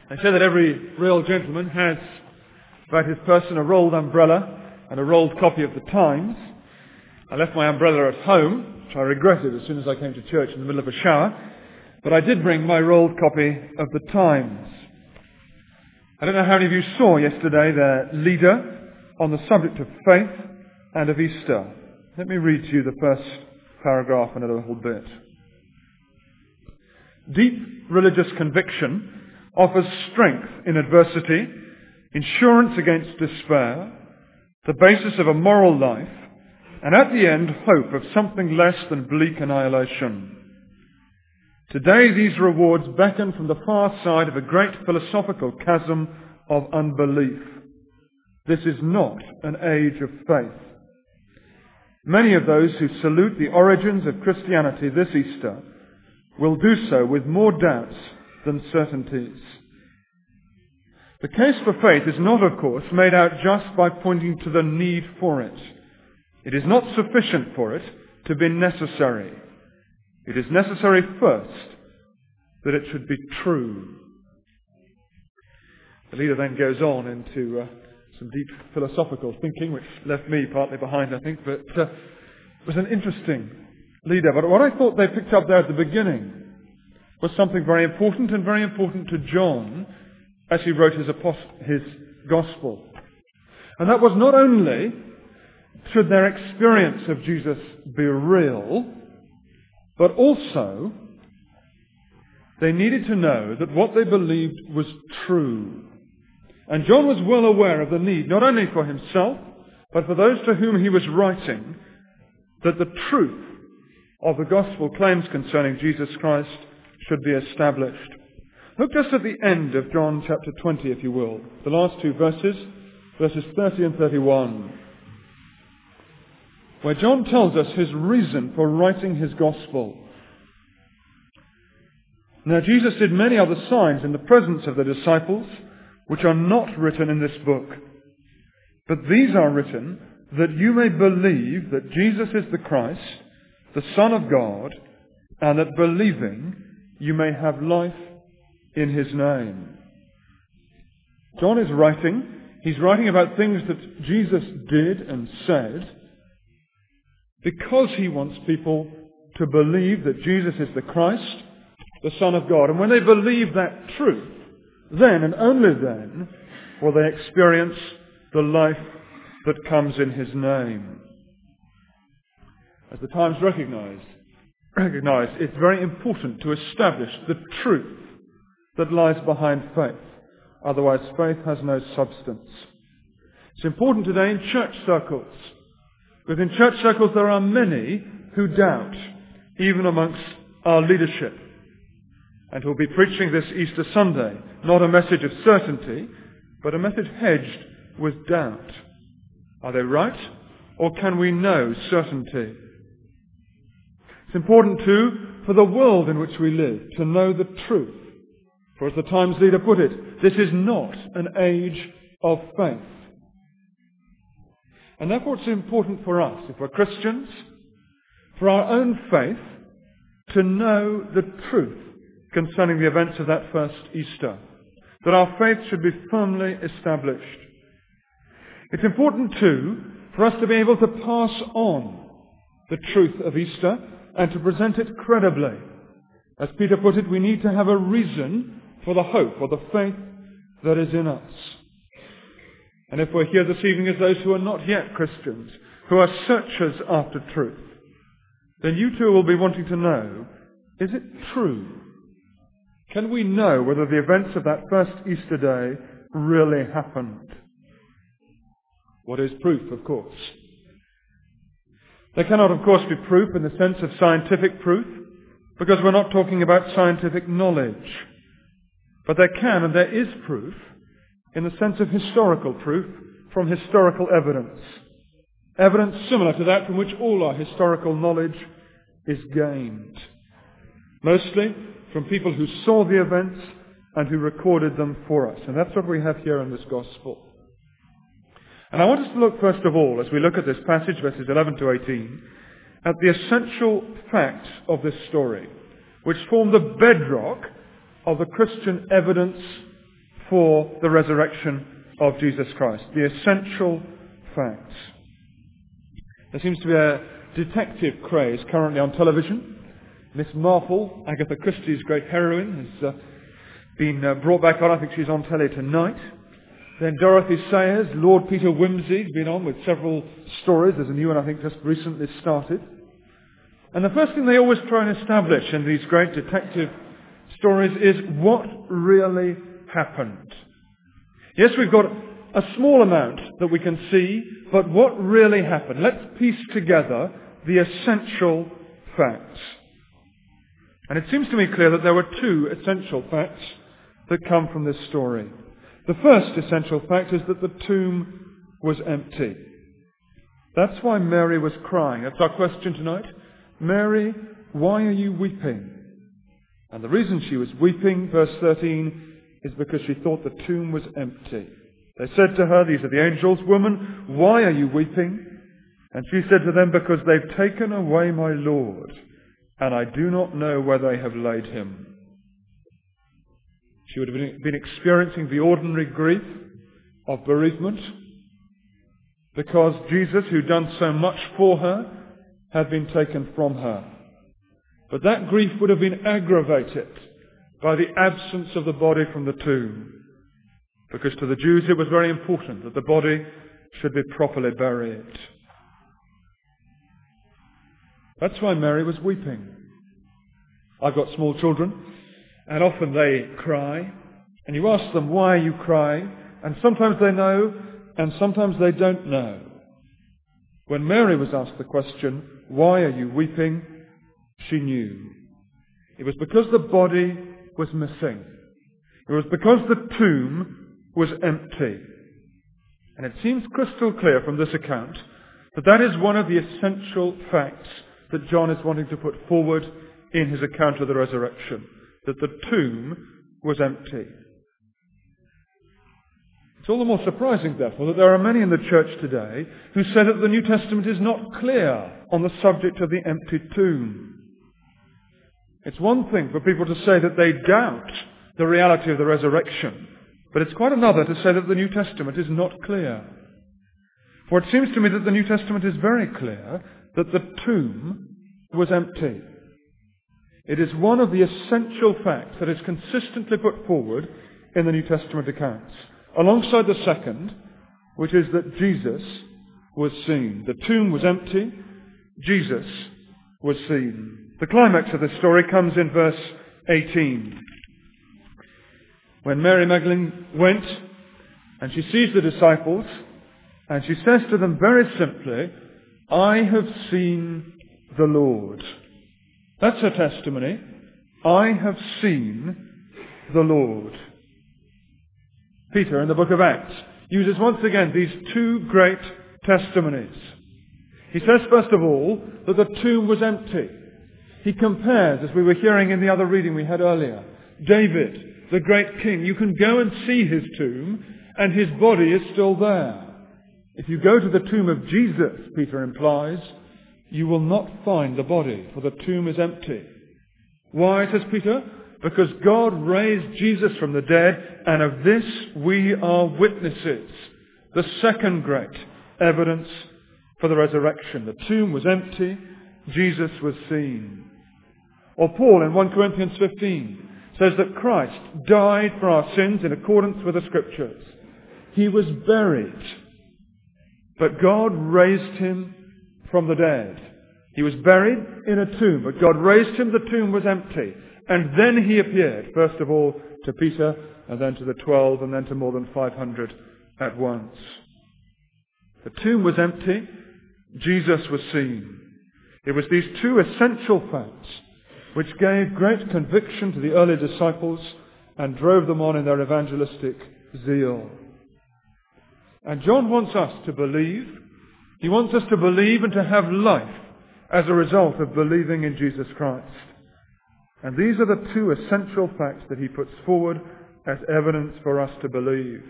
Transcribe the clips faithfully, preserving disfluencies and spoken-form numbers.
They say that every real gentleman has about his person a rolled umbrella and a rolled copy of the Times. I left my umbrella at home, which I regretted as soon as I came to church in the middle of a shower, but I did bring my rolled copy of the Times. I don't know how many of you saw yesterday their leader on the subject of faith and of Easter. Let me read to you the first paragraph in a little bit. Deep religious conviction offers strength in adversity, insurance against despair, the basis of a moral life, and at the end, hope of something less than bleak annihilation. Today, these rewards beckon from the far side of a great philosophical chasm of unbelief. This is not an age of faith. Many of those who salute the origins of Christianity this Easter will do so with more doubts than certainties. The case for faith is not, of course, made out just by pointing to the need for it. It is not sufficient for it to be necessary. It is necessary first that it should be true. The leader then goes on into uh, some deep philosophical thinking, which left me partly behind, I think, but uh, it was an interesting leader. But what I thought they picked up there at the beginning was something very important, and very important to John as he wrote his, apost- his gospel. And that was not only should their experience of Jesus be real, but also they needed to know that what they believed was true. And John was well aware of the need, not only for himself, but for those to whom he was writing, that the truth of the gospel claims concerning Jesus Christ should be established. Look just at the end of John chapter twenty, if you will. The last two verses, verses thirty and thirty-one, where John tells us his reason for writing his gospel. Now Jesus did many other signs in the presence of the disciples, which are not written in this book. But these are written that you may believe that Jesus is the Christ, the Son of God, and that believing you may have life in his name. John is writing, he's writing about things that Jesus did and said because he wants people to believe that Jesus is the Christ, the Son of God. And when they believe that truth, then and only then will they experience the life that comes in his name. As the Times recognized, recognized, it's very important to establish the truth that lies behind faith. Otherwise, faith has no substance. It's important today in church circles. Within church circles there are many who doubt, even amongst our leadership, and who'll be preaching this Easter Sunday, not a message of certainty, but a message hedged with doubt. Are they right? Or can we know certainty? It's important too for the world in which we live to know the truth. For as the Times leader put it, this is not an age of faith. And therefore it's important for us, if we're Christians, for our own faith to know the truth concerning the events of that first Easter. That our faith should be firmly established. It's important too for us to be able to pass on the truth of Easter and to present it credibly. As Peter put it, we need to have a reason for the hope or the faith that is in us. And if we're here this evening as those who are not yet Christians, who are searchers after truth, then you too will be wanting to know, is it true? Can we know whether the events of that first Easter day really happened? What is proof, of course? There cannot, of course, be proof in the sense of scientific proof, because we're not talking about scientific knowledge. But there can and there is proof in the sense of historical proof from historical evidence. Evidence similar to that from which all our historical knowledge is gained. Mostly from people who saw the events and who recorded them for us. And that's what we have here in this gospel. And I want us to look first of all, as we look at this passage, verses eleven to eighteen, at the essential facts of this story, which form the bedrock of the Christian evidence for the resurrection of Jesus Christ. The essential facts. There seems to be a detective craze currently on television. Miss Marple, Agatha Christie's great heroine, has uh, been uh, brought back on. I think she's on telly tonight. Then Dorothy Sayers, Lord Peter Wimsey has been on with several stories. There's a new one I think just recently started. And the first thing they always try and establish in these great detective stories is what really happened. Yes, we've got a small amount that we can see, but what really happened? Let's piece together the essential facts. And it seems to me clear that there were two essential facts that come from this story. The first essential fact is that the tomb was empty. That's why Mary was crying. That's our question tonight. Mary, why are you weeping? And the reason she was weeping, verse thirteen, is because she thought the tomb was empty. They said to her, these are the angels, "Woman, why are you weeping?" And she said to them, "Because they've taken away my Lord, and I do not know where they have laid him." She would have been experiencing the ordinary grief of bereavement because Jesus, who'd done so much for her, had been taken from her. But that grief would have been aggravated by the absence of the body from the tomb, because to the Jews it was very important that the body should be properly buried. That's why Mary was weeping. I've got small children, and often they cry, and you ask them, "Why are you crying?" And sometimes they know, and sometimes they don't know. When Mary was asked the question, "Why are you weeping?" she knew. It was because the body was missing. It was because the tomb was empty. And it seems crystal clear from this account that that is one of the essential facts that John is wanting to put forward in his account of the resurrection, that the tomb was empty. It's all the more surprising, therefore, that there are many in the church today who say that the New Testament is not clear on the subject of the empty tomb. It's one thing for people to say that they doubt the reality of the resurrection, but it's quite another to say that the New Testament is not clear. For it seems to me that the New Testament is very clear that the tomb was empty. It is one of the essential facts that is consistently put forward in the New Testament accounts, alongside the second, which is that Jesus was seen. The tomb was empty. Jesus was seen. The climax of this story comes in verse eighteen. When Mary Magdalene went and she sees the disciples, and she says to them very simply, "I have seen the Lord." That's her testimony. I have seen the Lord. Peter, in the book of Acts, uses once again these two great testimonies. He says, first of all, that the tomb was empty. He compares, as we were hearing in the other reading we had earlier, David, the great king. You can go and see his tomb, and his body is still there. If you go to the tomb of Jesus, Peter implies, you will not find the body, for the tomb is empty. Why, says Peter? Because God raised Jesus from the dead, and of this we are witnesses. The second great evidence for the resurrection. The tomb was empty, Jesus was seen. Or Paul in First Corinthians fifteen says that Christ died for our sins in accordance with the Scriptures. He was buried, but God raised him from the dead. He was buried in a tomb, but God raised him. The tomb was empty. And then he appeared, first of all to Peter, and then to the twelve, and then to more than five hundred at once. The tomb was empty. Jesus was seen. It was these two essential facts which gave great conviction to the early disciples and drove them on in their evangelistic zeal. And John wants us to believe. He wants us to believe and to have life as a result of believing in Jesus Christ. And these are the two essential facts that he puts forward as evidence for us to believe.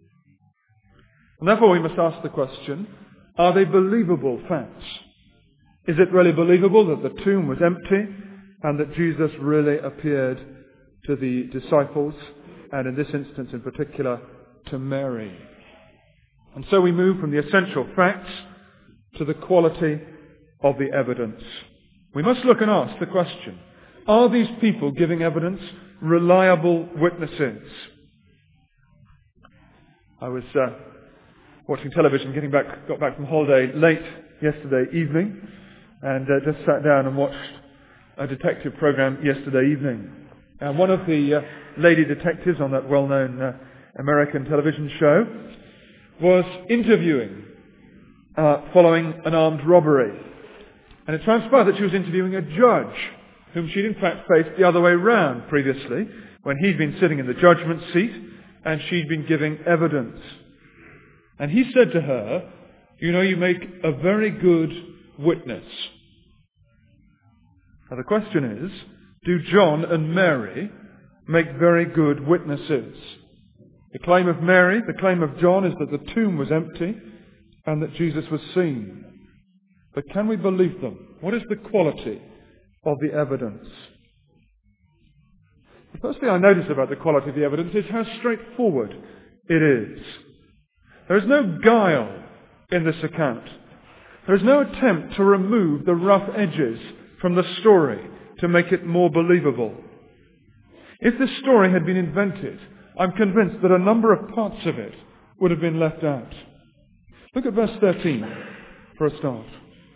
And therefore we must ask the question, are they believable facts? Is it really believable that the tomb was empty and that Jesus really appeared to the disciples? and in this instance in particular, to Mary. And so we move from the essential facts to the quality of the evidence. We must look and ask the question, are these people giving evidence reliable witnesses? I was uh, watching television, getting back, got back from holiday late yesterday evening, and uh, just sat down and watched a detective program yesterday evening. And one of the uh, lady detectives on that well-known uh, American television show was interviewing uh, following an armed robbery. And it transpired that she was interviewing a judge, whom she'd in fact faced the other way round previously, when he'd been sitting in the judgment seat and she'd been giving evidence. And he said to her, you know, you make a very good witness. Now the question is, do John and Mary make very good witnesses? The claim of Mary, the claim of John is that the tomb was empty and that Jesus was seen. But can we believe them? What is the quality of the evidence? The first thing I notice about the quality of the evidence is how straightforward it is. There is no guile in this account. There is no attempt to remove the rough edges from the story to make it more believable. If this story had been invented, I'm convinced that a number of parts of it would have been left out. Look at verse thirteen for a start.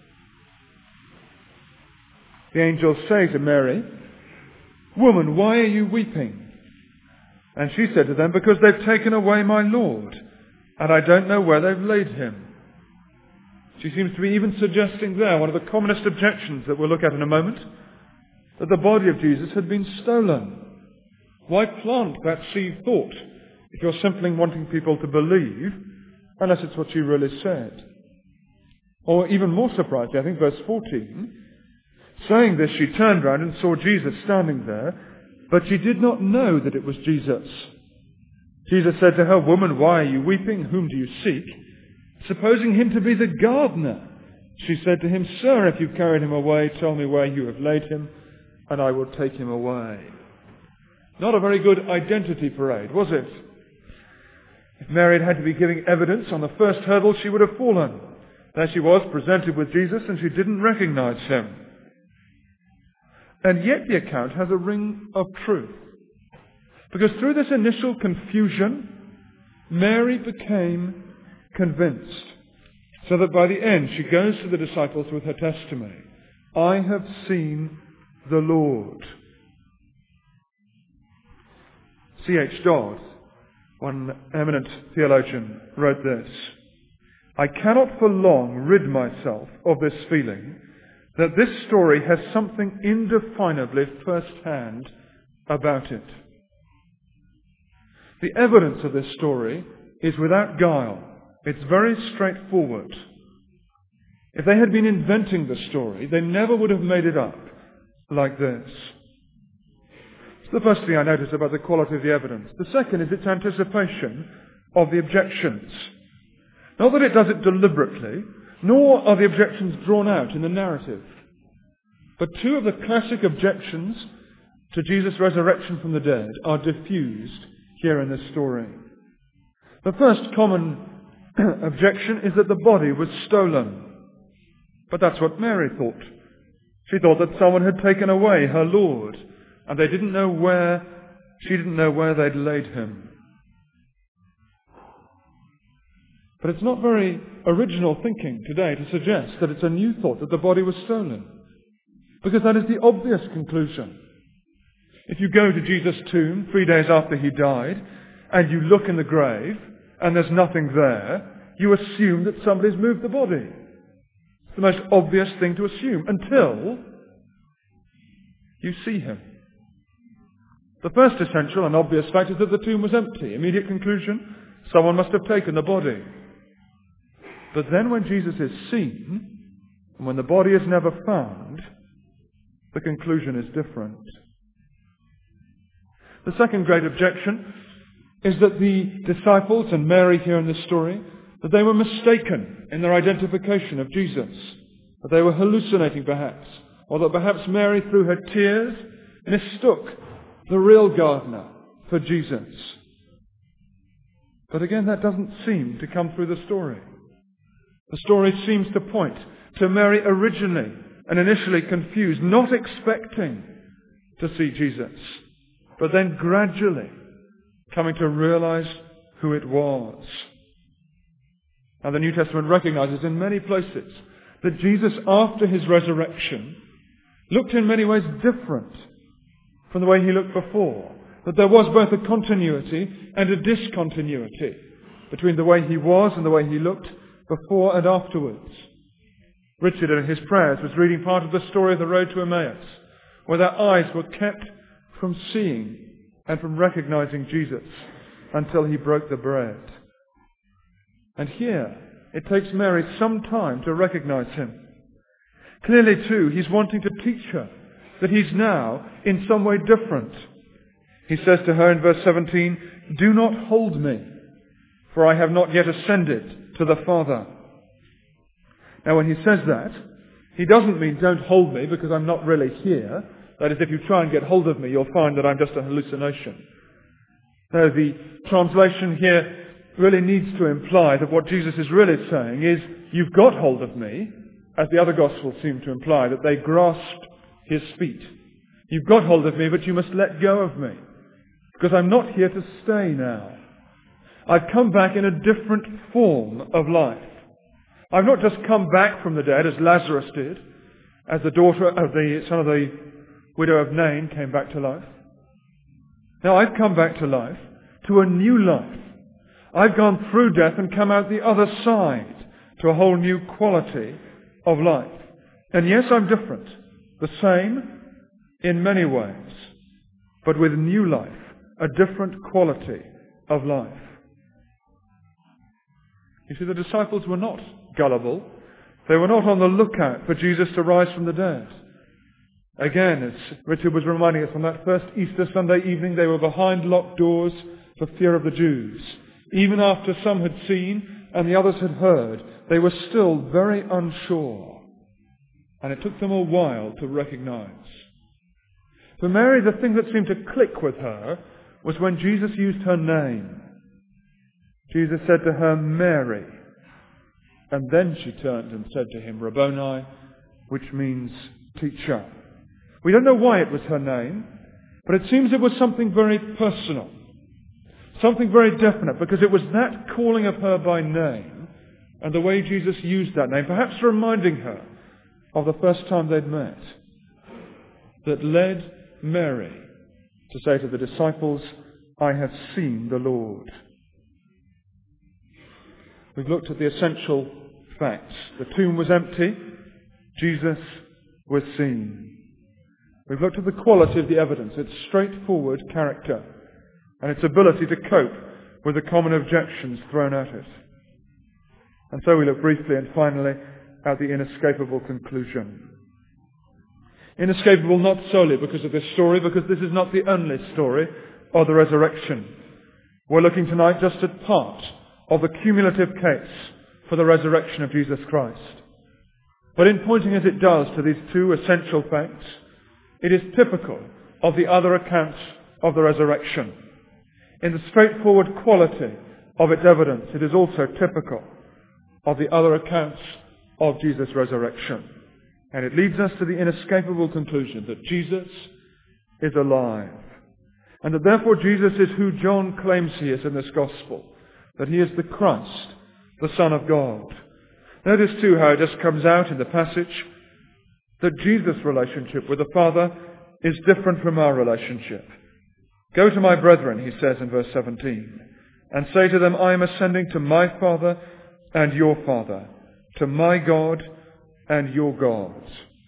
The angels say to Mary, "Woman, why are you weeping?" And she said to them, "Because they've taken away my Lord, and I don't know where they've laid him." She seems to be even suggesting there one of the commonest objections that we'll look at in a moment, that the body of Jesus had been stolen. Why plant that seed thought if you're simply wanting people to believe, unless it's what she really said? Or even more surprising, I think verse fourteen, saying this, she turned round and saw Jesus standing there, but she did not know that it was Jesus. Jesus said to her, "Woman, why are you weeping? Whom do you seek?" Supposing him to be the gardener, she said to him, "Sir, if you've carried him away, tell me where you have laid him, and I will take him away." Not a very good identity parade, was it? If Mary had had to be giving evidence on the first hurdle, she would have fallen. There she was, presented with Jesus, and she didn't recognize him. And yet the account has a ring of truth. Because through this initial confusion, Mary became convinced. So that by the end, she goes to the disciples with her testimony. "I have seen the Lord." C H Dodd, one eminent theologian, wrote this: "I cannot for long rid myself of this feeling that this story has something indefinably first-hand about it." The evidence of this story is without guile. It's very straightforward. If they had been inventing the story, they never would have made it up like this. It's the first thing I notice about the quality of the evidence. The second is its anticipation of the objections. Not that it does it deliberately, nor are the objections drawn out in the narrative. But two of the classic objections to Jesus' resurrection from the dead are diffused here in this story. The first common objection is that the body was stolen. But that's what Mary thought. She thought that someone had taken away her Lord, and they didn't know where, she didn't know where they'd laid him. But it's not very original thinking today to suggest that it's a new thought that the body was stolen, because that is the obvious conclusion. If you go to Jesus' tomb three days after he died, and you look in the grave, and there's nothing there, you assume that somebody's moved the body. It's the most obvious thing to assume, until you see him. The first essential and obvious fact is that the tomb was empty. Immediate conclusion, someone must have taken the body. But then when Jesus is seen, and when the body is never found, the conclusion is different. The second great objection is that the disciples and Mary here in this story, that they were mistaken in their identification of Jesus, that they were hallucinating perhaps, or that perhaps Mary through her tears mistook the real gardener for Jesus. But again, that doesn't seem to come through the story. The story seems to point to Mary originally and initially confused, not expecting to see Jesus, but then gradually coming to realize who it was. Now, the New Testament recognizes in many places that Jesus, after his resurrection, looked in many ways different from the way he looked before. That there was both a continuity and a discontinuity between the way he was and the way he looked before and afterwards. Richard, in his prayers, was reading part of the story of the road to Emmaus, where their eyes were kept from seeing and from recognizing Jesus until he broke the bread. And here, it takes Mary some time to recognize him. Clearly, too, he's wanting to teach her that he's now in some way different. He says to her in verse seventeen, "Do not hold me, for I have not yet ascended to the Father." Now, when he says that, he doesn't mean don't hold me because I'm not really here. That is, if you try and get hold of me, you'll find that I'm just a hallucination. No, the translation here really needs to imply that what Jesus is really saying is, you've got hold of me, as the other Gospels seem to imply, that they grasped his feet. You've got hold of me, but you must let go of me, because I'm not here to stay now. I've come back in a different form of life. I've not just come back from the dead, as Lazarus did, as the daughter of the son of the widow of Nain came back to life. Now I've come back to life, to a new life. I've gone through death and come out the other side to a whole new quality of life. And yes, I'm different. The same in many ways, but with new life, a different quality of life. You see, the disciples were not gullible. They were not on the lookout for Jesus to rise from the dead. Again, as Richard was reminding us on that first Easter Sunday evening, they were behind locked doors for fear of the Jews. Even after some had seen and the others had heard, they were still very unsure. And it took them a while to recognize. For Mary, the thing that seemed to click with her was when Jesus used her name. Jesus said to her, "Mary." And then she turned and said to him, "Rabboni," which means teacher. We don't know why it was her name, but it seems it was something very personal, something very definite, because it was that calling of her by name and the way Jesus used that name, perhaps reminding her of the first time they'd met, that led Mary to say to the disciples, "I have seen the Lord." We've looked at the essential facts. The tomb was empty. Jesus was seen. We've looked at the quality of the evidence, its straightforward character, and its ability to cope with the common objections thrown at it. And so we look briefly and finally at the inescapable conclusion. Inescapable not solely because of this story, because this is not the only story of the resurrection. We're looking tonight just at part of the cumulative case for the resurrection of Jesus Christ. But in pointing as it does to these two essential facts, it is typical of the other accounts of the resurrection. In the straightforward quality of its evidence, it is also typical of the other accounts of Jesus' resurrection. And it leads us to the inescapable conclusion that Jesus is alive. And that therefore Jesus is who John claims he is in this gospel. That he is the Christ, the Son of God. Notice too how it just comes out in the passage that Jesus' relationship with the Father is different from our relationship. "Go to my brethren," he says in verse seventeen, "and say to them, I am ascending to my Father and your Father, to my God and your God."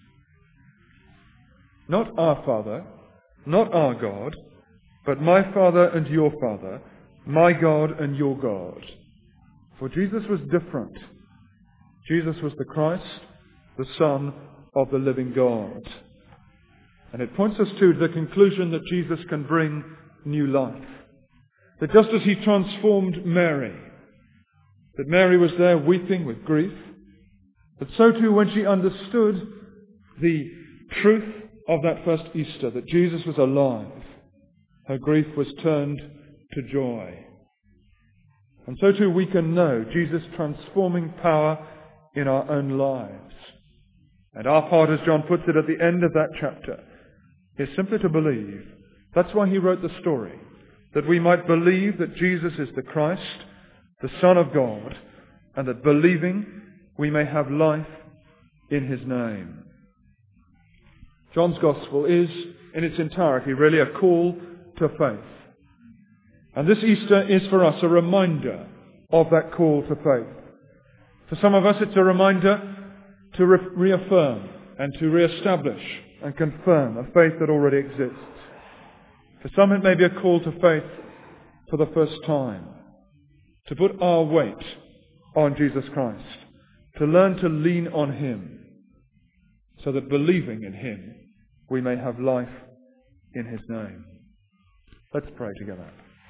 Not our Father, not our God, but my Father and your Father, my God and your God. For Jesus was different. Jesus was the Christ, the Son of the living God. And it points us to the conclusion that Jesus can bring new life. That just as he transformed Mary, that Mary was there weeping with grief, but so too when she understood the truth of that first Easter, that Jesus was alive, her grief was turned to joy. And so too we can know Jesus' transforming power in our own lives. And our part, as John puts it at the end of that chapter, is simply to believe. That's why he wrote the story, that we might believe that Jesus is the Christ, the Son of God, and that believing we may have life in his name. John's Gospel is, in its entirety, really a call to faith. And this Easter is for us a reminder of that call to faith. For some of us it's a reminder to re- reaffirm and to re-establish and confirm a faith that already exists. For some it may be a call to faith for the first time, to put our weight on Jesus Christ, to learn to lean on him, so that believing in him we may have life in his name. Let's pray together.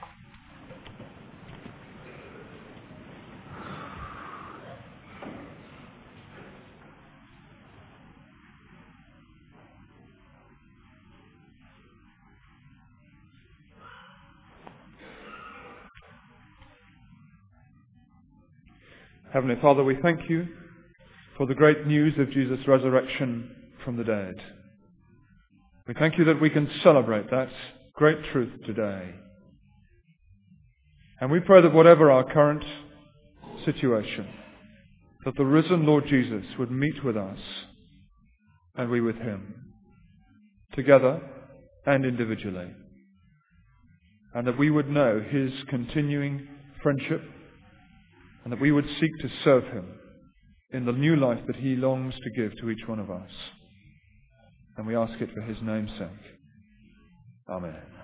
Heavenly Father, we thank you for the great news of Jesus' resurrection from the dead. We thank you that we can celebrate that great truth today. And we pray that whatever our current situation, that the risen Lord Jesus would meet with us and we with him, together and individually. And that we would know his continuing friendship, and that we would seek to serve him in the new life that he longs to give to each one of us. And we ask it for his name's sake. Amen.